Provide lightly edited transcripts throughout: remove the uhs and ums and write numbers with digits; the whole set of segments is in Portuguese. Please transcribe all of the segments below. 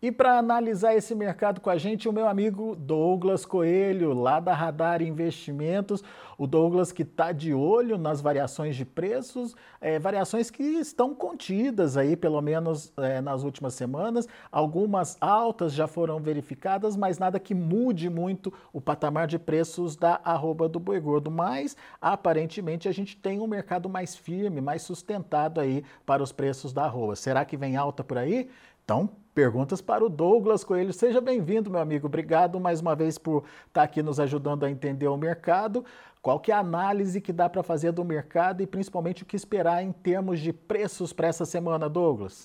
E para analisar esse mercado com a gente, o meu amigo Douglas Coelho, lá da Radar Investimentos. O Douglas que está de olho nas variações de preços, variações que estão contidas aí, pelo menos nas últimas semanas. Algumas altas já foram verificadas, mas nada que mude muito o patamar de preços da arroba do boi gordo. Mas, aparentemente, a gente tem um mercado mais firme, mais sustentado aí para os preços da arroba. Será que vem alta por aí? Então, perguntas para o Douglas Coelho. Seja bem-vindo, meu amigo. Obrigado mais uma vez por estar aqui nos ajudando a entender o mercado. Qual que é a análise que dá para fazer do mercado e principalmente o que esperar em termos de preços para essa semana, Douglas?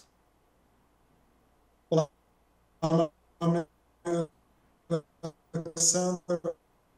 Olá, Sandra,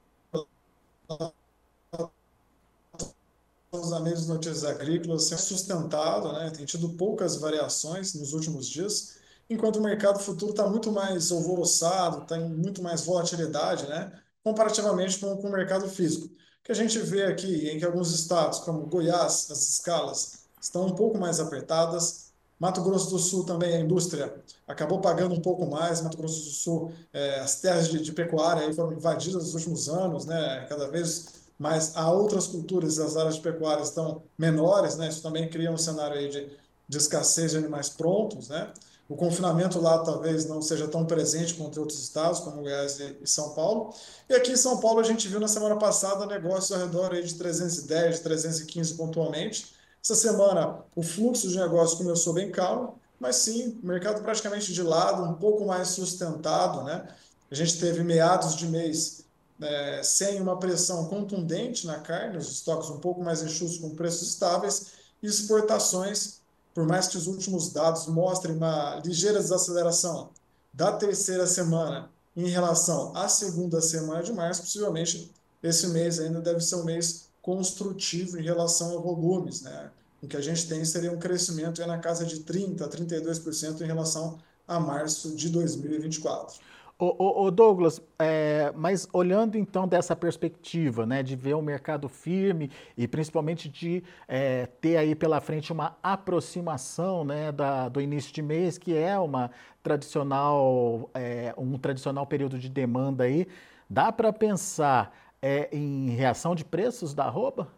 os amigos de notícias agrícolas, tem sustentado, né? Tem tido poucas variações nos últimos dias, enquanto o mercado futuro está muito mais alvoroçado, tem muito mais volatilidade, né? Comparativamente com o mercado físico. O que a gente vê aqui em que alguns estados, como Goiás, as escalas estão um pouco mais apertadas. Mato Grosso do Sul também, a indústria acabou pagando um pouco mais. Mato Grosso do Sul, as terras de pecuária aí foram invadidas nos últimos anos, né? Cada vez mas há outras culturas, as áreas de pecuária estão menores, né? Isso também cria um cenário aí de escassez de animais prontos, né? O confinamento lá talvez não seja tão presente quanto em outros estados, como Goiás e São Paulo. E aqui em São Paulo a gente viu na semana passada negócios ao redor aí de 310, 315 pontualmente. Essa semana o fluxo de negócios começou bem calmo, mas sim, o mercado praticamente de lado, um pouco mais sustentado, né? A gente teve meados de mês sem uma pressão contundente na carne, os estoques um pouco mais enxutos com preços estáveis, e exportações, por mais que os últimos dados mostrem uma ligeira desaceleração da terceira semana em relação à segunda semana de março, possivelmente esse mês ainda deve ser um mês construtivo em relação a volumes, né? O que a gente tem seria um crescimento na casa de 30% a 32% em relação a março de 2024. Ô Douglas, mas olhando então dessa perspectiva, né, de ver o mercado firme e principalmente de ter aí pela frente uma aproximação, né, do início de mês, que é uma tradicional, um tradicional período de demanda aí, dá para pensar em reação de preços da arroba?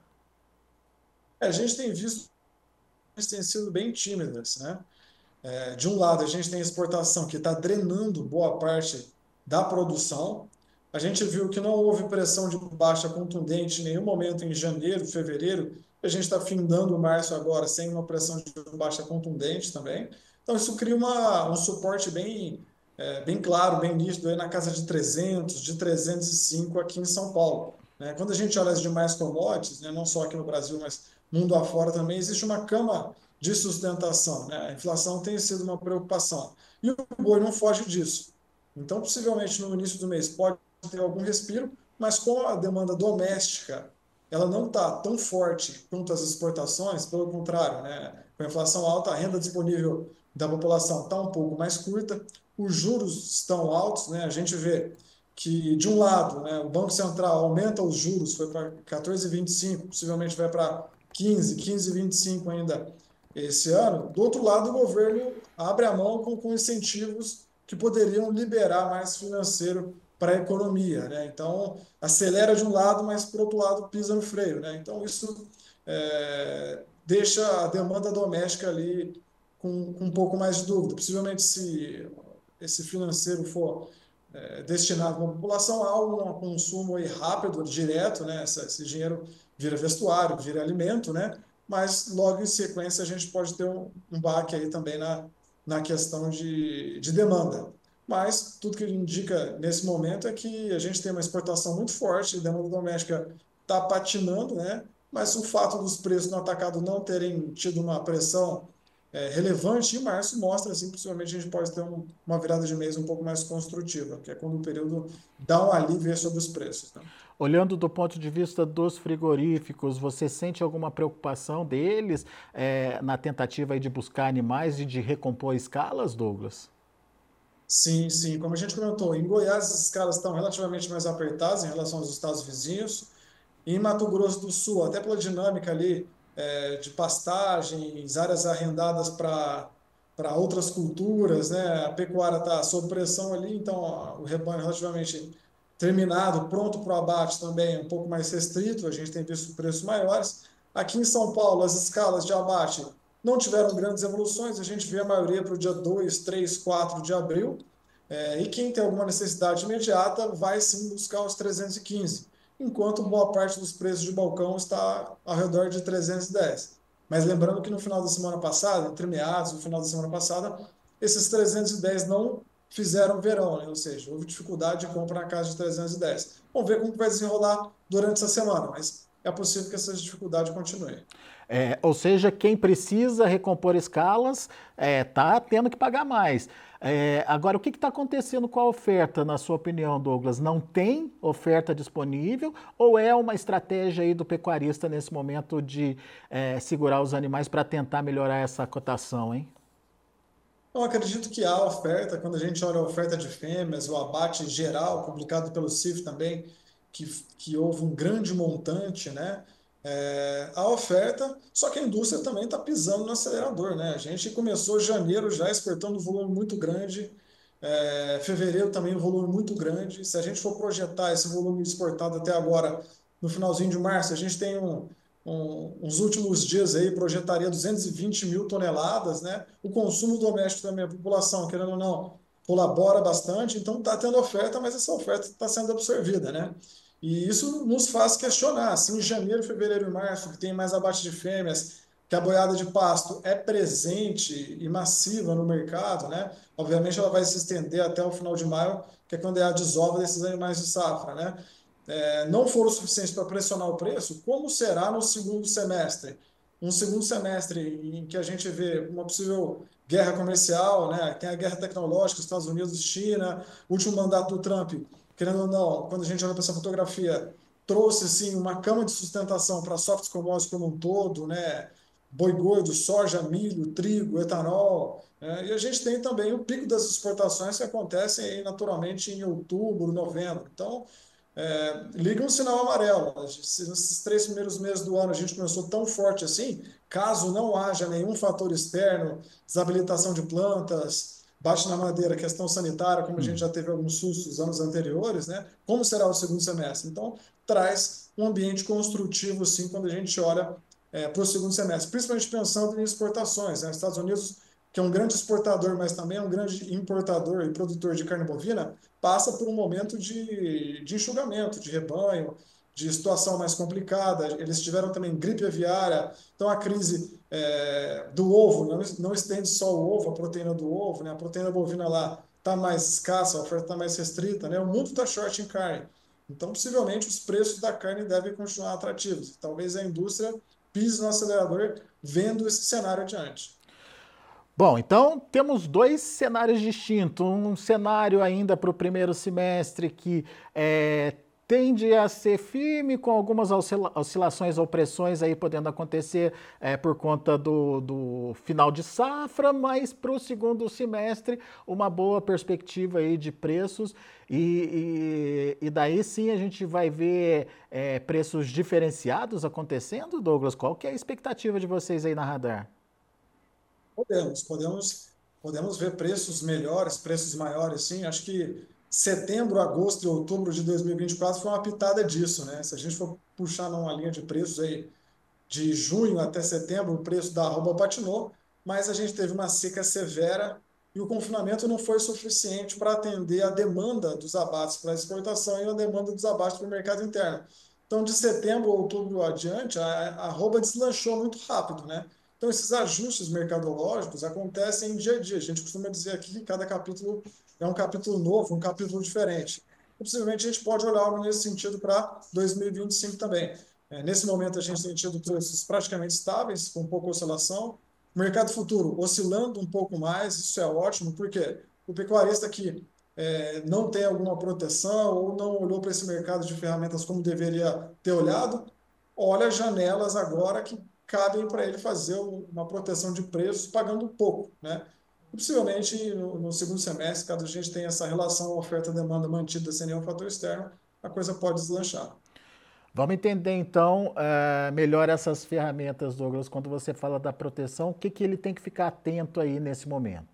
A gente tem visto que têm sido bem tímidas, né? De um lado, a gente tem a exportação que está drenando boa parte da produção. A gente viu que não houve pressão de baixa contundente em nenhum momento em janeiro, fevereiro. A gente está findando março agora sem uma pressão de baixa contundente também. Então, isso cria um suporte bem claro, bem nítido, aí na casa de 300, de 305 aqui em São Paulo. Né? Quando a gente olha as demais commodities, né, não só aqui no Brasil, mas mundo afora também, existe uma cama de sustentação. Né? A inflação tem sido uma preocupação. E o boi não foge disso. Então, possivelmente, no início do mês pode ter algum respiro, mas com a demanda doméstica, ela não está tão forte quanto as exportações, pelo contrário, né? Com a inflação alta, a renda disponível da população está um pouco mais curta, os juros estão altos, né? A gente vê que, de um lado, né, o Banco Central aumenta os juros, foi para 14,25, possivelmente vai para 15, 15,25 ainda esse ano. Do outro lado, o governo abre a mão com incentivos que poderiam liberar mais financeiro para a economia. Né? Então, acelera de um lado, mas, por outro lado, pisa no freio. Né? Então, isso deixa a demanda doméstica ali com um pouco mais de dúvida. Possivelmente, se esse financeiro for destinado a uma população, há um consumo aí rápido, direto, né? Esse dinheiro vira vestuário, vira alimento, né? Mas logo em sequência a gente pode ter um baque aí também na questão de demanda. Mas tudo que indica nesse momento é que a gente tem uma exportação muito forte, a demanda doméstica está patinando, né? Mas o fato dos preços no atacado não terem tido uma pressão relevante em março mostra, assim, possivelmente a gente pode ter uma virada de mês um pouco mais construtiva, que é quando o período dá um alívio sobre os preços. Né? Olhando do ponto de vista dos frigoríficos, você sente alguma preocupação deles na tentativa aí de buscar animais e de recompor escalas, Douglas? Sim, sim. Como a gente comentou, em Goiás as escalas estão relativamente mais apertadas em relação aos estados vizinhos. Em Mato Grosso do Sul, até pela dinâmica ali de pastagens, áreas arrendadas para para outras culturas, né? A pecuária está sob pressão ali, então ó, o rebanho relativamente terminado, pronto para o abate também, um pouco mais restrito, a gente tem visto preços maiores. Aqui em São Paulo, as escalas de abate não tiveram grandes evoluções, a gente vê a maioria para o dia 2, 3, 4 de abril, e quem tem alguma necessidade imediata vai sim buscar os 315, enquanto boa parte dos preços de balcão está ao redor de 310. Mas lembrando que no final da semana passada, entre meados do final da semana passada, esses 310 não fizeram verão, né? Ou seja, houve dificuldade de compra na casa de 310. Vamos ver como vai desenrolar durante essa semana, mas é possível que essa dificuldade continue. Ou seja, quem precisa recompor escalas está tendo que pagar mais. Agora, o que está acontecendo com a oferta, na sua opinião, Douglas? Não tem oferta disponível ou é uma estratégia aí do pecuarista nesse momento de segurar os animais para tentar melhorar essa cotação, hein? Eu acredito que há oferta, quando a gente olha a oferta de fêmeas, o abate geral, publicado pelo CIF também, que, que houve um grande montante, né? A oferta, só que a indústria também está pisando no acelerador, né? A gente começou janeiro já exportando um volume muito grande, fevereiro também um volume muito grande. Se a gente for projetar esse volume exportado até agora, no finalzinho de março, a gente tem uns últimos dias aí, projetaria 220 mil toneladas, né? O consumo doméstico também, a população, querendo ou não, colabora bastante, então está tendo oferta, mas essa oferta está sendo absorvida, né? E isso nos faz questionar, se em janeiro, fevereiro e março, que tem mais abate de fêmeas, que a boiada de pasto é presente e massiva no mercado, né? Obviamente ela vai se estender até o final de maio, que é quando é a desova desses animais de safra, né? Não for o suficiente para pressionar o preço, como será no segundo semestre? Um segundo semestre em que a gente vê uma possível guerra comercial, né? Tem a guerra tecnológica, Estados Unidos, China, último mandato do Trump, querendo ou não, quando a gente olha para essa fotografia, trouxe sim uma cama de sustentação para soft commodities como um todo, né? Boi gordo, soja, milho, trigo, etanol. E a gente tem também o pico das exportações que acontecem aí, naturalmente em outubro, novembro. Então, liga um sinal amarelo. Se nesses 3 primeiros meses do ano a gente começou tão forte assim, caso não haja nenhum fator externo, desabilitação de plantas, bate na madeira, questão sanitária, como a gente já teve alguns sustos anos anteriores, né? Como será o segundo semestre? Então, traz um ambiente construtivo, sim, quando a gente olha para o segundo semestre, principalmente pensando em exportações, né? Estados Unidos, que é um grande exportador, mas também é um grande importador e produtor de carne bovina, passa por um momento de enxugamento, de rebanho, de situação mais complicada. Eles tiveram também gripe aviária, então a crise do ovo não estende só o ovo, a proteína do ovo, né? A proteína bovina lá está mais escassa, a oferta está mais restrita, né? O mundo está short em carne. Então, possivelmente, os preços da carne devem continuar atrativos. Talvez a indústria pise no acelerador vendo esse cenário adiante. Bom, então temos dois cenários distintos. Um cenário ainda para o primeiro semestre que tende a ser firme, com algumas oscilações ou pressões aí podendo acontecer por conta do final de safra, mas para o segundo semestre uma boa perspectiva aí de preços e daí sim a gente vai ver preços diferenciados acontecendo, Douglas. Qual que é a expectativa de vocês aí na Radar? Podemos ver preços melhores, preços maiores, sim. Acho que setembro, agosto e outubro de 2024 foi uma pitada disso, né? Se a gente for puxar numa linha de preços aí de junho até setembro, o preço da arroba patinou, mas a gente teve uma seca severa e o confinamento não foi suficiente para atender a demanda dos abates para exportação e a demanda dos abates para o mercado interno. Então, de setembro, outubro adiante, a arroba deslanchou muito rápido, né? Então, esses ajustes mercadológicos acontecem dia a dia. A gente costuma dizer aqui que cada capítulo é um capítulo novo, um capítulo diferente. E, possivelmente, a gente pode olhar algo nesse sentido para 2025 também. Nesse momento, a gente tem tido preços praticamente estáveis, com pouca oscilação. O mercado futuro oscilando um pouco mais, isso é ótimo, porque o pecuarista que não tem alguma proteção ou não olhou para esse mercado de ferramentas como deveria ter olhado, olha janelas agora que cabem para ele fazer uma proteção de preços pagando pouco, né? E possivelmente no segundo semestre, caso a gente tenha essa relação oferta-demanda mantida sem nenhum fator externo, a coisa pode deslanchar. Vamos entender então melhor essas ferramentas, Douglas, quando você fala da proteção, o que que ele tem que ficar atento aí nesse momento?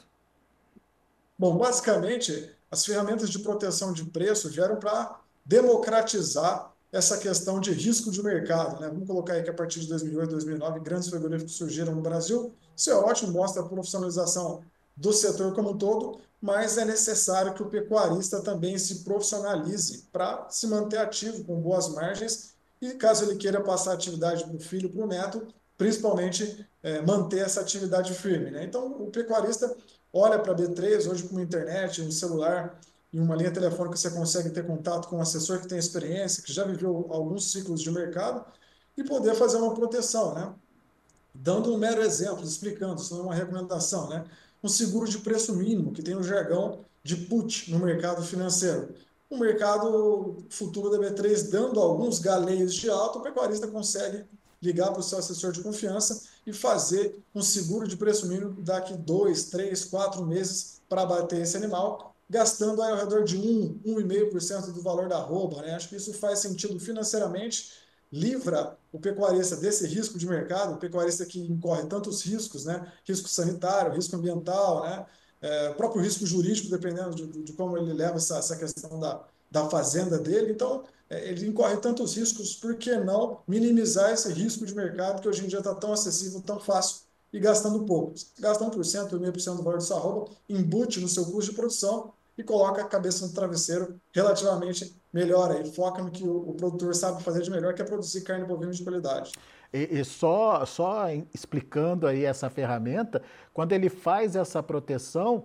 Bom, basicamente, as ferramentas de proteção de preço vieram para democratizar essa questão de risco de mercado, né? Vamos colocar aí que a partir de 2008, 2009, grandes frigoríficos surgiram no Brasil. Isso é ótimo, mostra a profissionalização do setor como um todo, mas é necessário que o pecuarista também se profissionalize para se manter ativo, com boas margens, e caso ele queira passar a atividade para o filho, para o neto, principalmente manter essa atividade firme, né? Então, o pecuarista olha para a B3, hoje com uma internet, um celular e uma linha telefônica você consegue ter contato com um assessor que tem experiência, que já viveu alguns ciclos de mercado e poder fazer uma proteção, né? Dando um mero exemplo, explicando, isso não é uma recomendação, né? Um seguro de preço mínimo, que tem um jargão de put no mercado financeiro. O mercado futuro da B3 dando alguns galeios de alta, o pecuarista consegue ligar para o seu assessor de confiança e fazer um seguro de preço mínimo daqui 2, 3, 4 meses para abater esse animal, gastando aí ao redor de 1,5% do valor da arroba, né? Acho que isso faz sentido financeiramente, livra o pecuarista desse risco de mercado, o pecuarista que incorre tantos riscos, né? Risco sanitário, risco ambiental, né? O próprio risco jurídico, dependendo de como ele leva essa questão da fazenda dele. Então, ele incorre tantos riscos, por que não minimizar esse risco de mercado que hoje em dia está tão acessível, tão fácil e gastando pouco? Gasta 1%, 1,5% do valor do sua roupa, embute no seu custo de produção e coloca a cabeça no travesseiro relativamente melhor aí, foca no que o produtor sabe fazer de melhor, que é produzir carne bovina de qualidade. E só explicando aí essa ferramenta, quando ele faz essa proteção,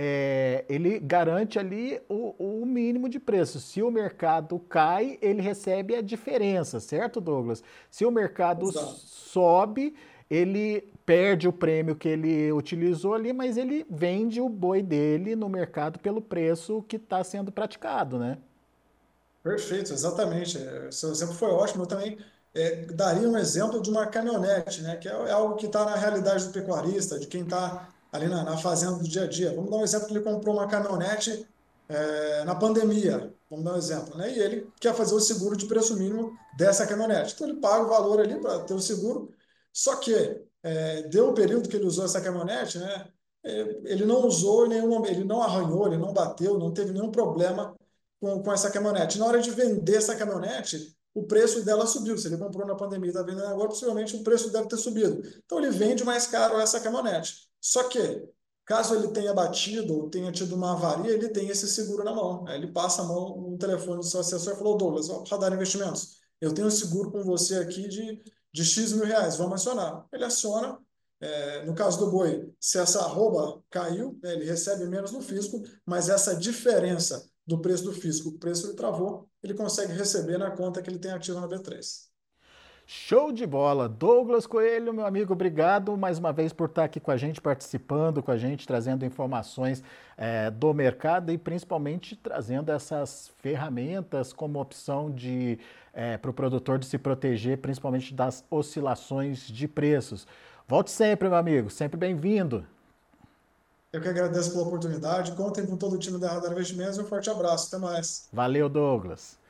ele garante ali o mínimo de preço. Se o mercado cai, ele recebe a diferença, certo, Douglas? Se o mercado Exato. sobe, ele perde o prêmio que ele utilizou ali, mas ele vende o boi dele no mercado pelo preço que está sendo praticado, né? Perfeito, exatamente. Seu exemplo foi ótimo. Eu também daria um exemplo de uma caminhonete, né? Que é algo que está na realidade do pecuarista, de quem está ali na fazenda do dia a dia. Vamos dar um exemplo que ele comprou uma caminhonete na pandemia, vamos dar um exemplo, né? E ele quer fazer o seguro de preço mínimo dessa caminhonete. Então ele paga o valor ali para ter o seguro, só que deu o período que ele usou essa caminhonete, né? Ele não usou em nenhum momento, ele não arranhou, ele não bateu, não teve nenhum problema com essa caminhonete. Na hora de vender essa caminhonete, o preço dela subiu. Se ele comprou na pandemia e está vendendo agora, possivelmente o preço deve ter subido. Então ele vende mais caro essa caminhonete. Só que, caso ele tenha batido ou tenha tido uma avaria, ele tem esse seguro na mão. Aí ele passa a mão no telefone do seu assessor e falou: Douglas, ó, Radar Investimentos, eu tenho um seguro com você aqui de X mil reais, vamos acionar. Ele aciona. No caso do boi, se essa arroba caiu, né, ele recebe menos no fisco, mas essa diferença do preço do fisco, o preço ele travou, ele consegue receber na conta que ele tem ativa na B3. Show de bola! Douglas Coelho, meu amigo, obrigado mais uma vez por estar aqui com a gente, participando com a gente, trazendo informações do mercado e principalmente trazendo essas ferramentas como opção para o produtor de se proteger, principalmente das oscilações de preços. Volte sempre, meu amigo, sempre bem-vindo. Eu que agradeço pela oportunidade, contem com todo o time da Radar Investimentos e um forte abraço, até mais. Valeu, Douglas.